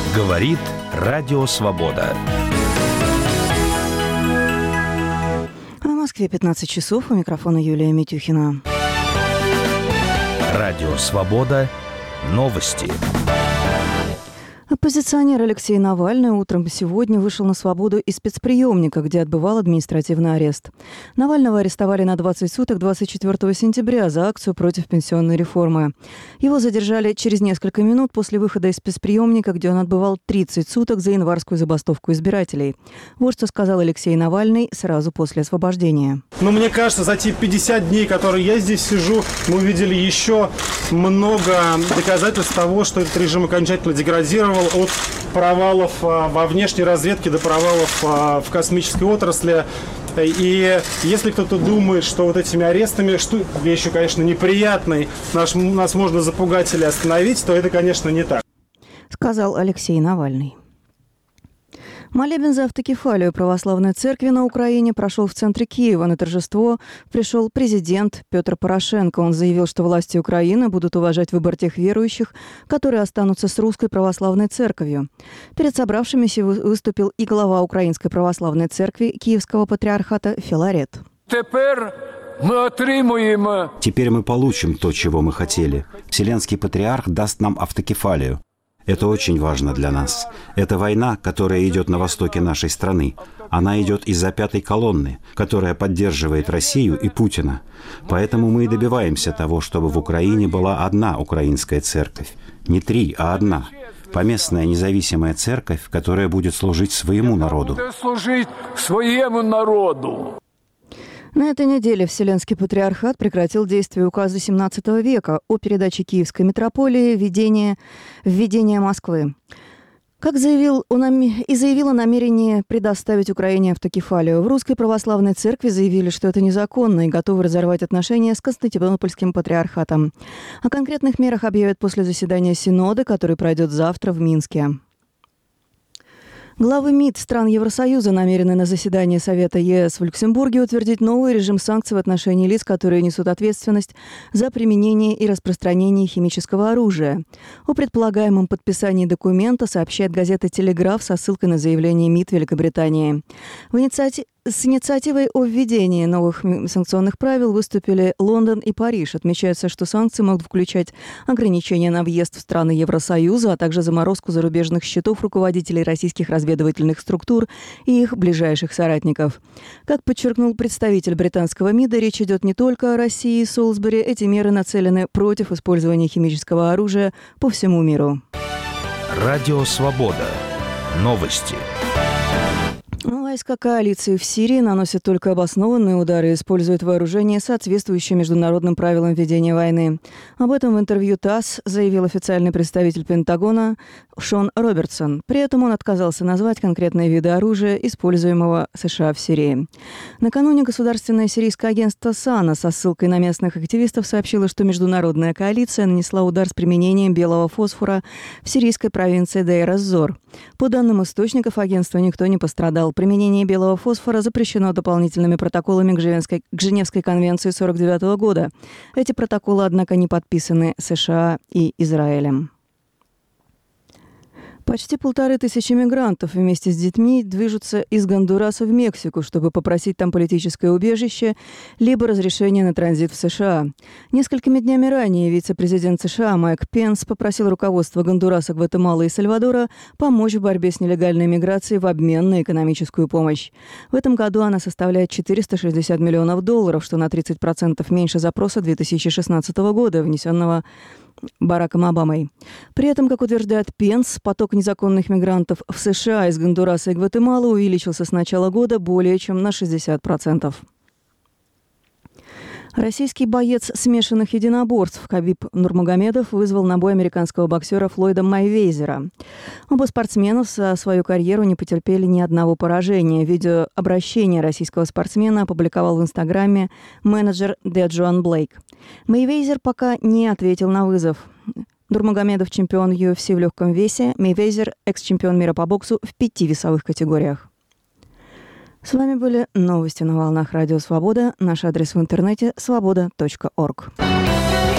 Говорит Радио Свобода. В Москве 15 часов. У микрофона Юлия Митюхина. Радио Свобода. Новости. Оппозиционер Алексей Навальный утром сегодня вышел на свободу из спецприемника, где отбывал административный арест. Навального арестовали на 20 суток 24 сентября за акцию против пенсионной реформы. Его задержали через несколько минут после выхода из спецприемника, где он отбывал 30 суток за январскую забастовку избирателей. Вот что сказал Алексей Навальный сразу после освобождения. Мне кажется, за те 50 дней, которые я здесь сижу, мы увидели еще много доказательств того, что этот режим окончательно деградировал, от провалов во внешней разведке до провалов в космической отрасли. И если кто-то думает, что вот этими арестами, что вещью, конечно, неприятной, нас можно запугать или остановить, то это, конечно, не так. Сказал Алексей Навальный. Молебен за автокефалию православной церкви на Украине прошел в центре Киева. На торжество пришел президент Петр Порошенко. Он заявил, что власти Украины будут уважать выбор тех верующих, которые останутся с русской православной церковью. Перед собравшимися выступил и глава Украинской православной церкви Киевского патриархата Филарет. Теперь мы получим то, чего мы хотели. Вселенский патриарх даст нам автокефалию. Это очень важно для нас. Это война, которая идет на востоке нашей страны. Она идет из-за пятой колонны, которая поддерживает Россию и Путина. Поэтому мы и добиваемся того, чтобы в Украине была одна украинская церковь. Не три, а одна. Поместная независимая церковь, которая будет служить своему народу. На этой неделе Вселенский патриархат прекратил действие указа XVII века о передаче Киевской митрополии введения Москвы. Заявил о намерении предоставить Украине автокефалию. В Русской Православной Церкви заявили, что это незаконно и готовы разорвать отношения с Константинопольским патриархатом. О конкретных мерах объявят после заседания Синода, который пройдет завтра в Минске. Главы МИД стран Евросоюза намерены на заседании Совета ЕС в Люксембурге утвердить новый режим санкций в отношении лиц, которые несут ответственность за применение и распространение химического оружия. О предполагаемом подписании документа сообщает газета «Телеграф» со ссылкой на заявление МИД Великобритании. С инициативой о введении новых санкционных правил выступили Лондон и Париж. Отмечается, что санкции могут включать ограничения на въезд в страны Евросоюза, а также заморозку зарубежных счетов руководителей российских разведывательных структур и их ближайших соратников. Как подчеркнул представитель британского МИДа, речь идет не только о России и Солсбери. Эти меры нацелены против использования химического оружия по всему миру. Радио Свобода. Новости. Войска коалиции в Сирии наносят только обоснованные удары и используют вооружение, соответствующее международным правилам ведения войны. Об этом в интервью ТАСС заявил официальный представитель Пентагона Шон Робертсон. При этом он отказался назвать конкретные виды оружия, используемого США в Сирии. Накануне государственное сирийское агентство САНА со ссылкой на местных активистов сообщило, что международная коалиция нанесла удар с применением белого фосфора в сирийской провинции Дейр-эз-Зор. По данным источников агентства, никто не пострадал. Применение белого фосфора запрещено дополнительными протоколами к Женевской конвенции 1949 года. Эти протоколы, однако, не подписаны США и Израилем. Почти 1500 мигрантов вместе с детьми движутся из Гондураса в Мексику, чтобы попросить там политическое убежище либо разрешение на транзит в США. Несколькими днями ранее вице-президент США Майк Пенс попросил руководство Гондураса, Гватемалы и Сальвадора помочь в борьбе с нелегальной миграцией в обмен на экономическую помощь. В этом году она составляет $460 миллионов, что на 30% меньше запроса 2016 года, внесенного Бараком Обамой. При этом, как утверждает Пенс, поток незаконных мигрантов в США из Гондураса и Гватемалы увеличился с начала года более чем на 60%. Российский боец смешанных единоборств Хабиб Нурмагомедов вызвал на бой американского боксера Флойда Мейвезера. Оба спортсмена за свою карьеру не потерпели ни одного поражения. Видеообращение российского спортсмена опубликовал в Инстаграме менеджер Деджуан Блейк. Мейвезер пока не ответил на вызов. Нурмагомедов чемпион UFC в легком весе, Мейвезер экс-чемпион мира по боксу в 5 весовых категориях. С вами были новости на волнах Радио Свобода. Наш адрес в интернете – svoboda.org.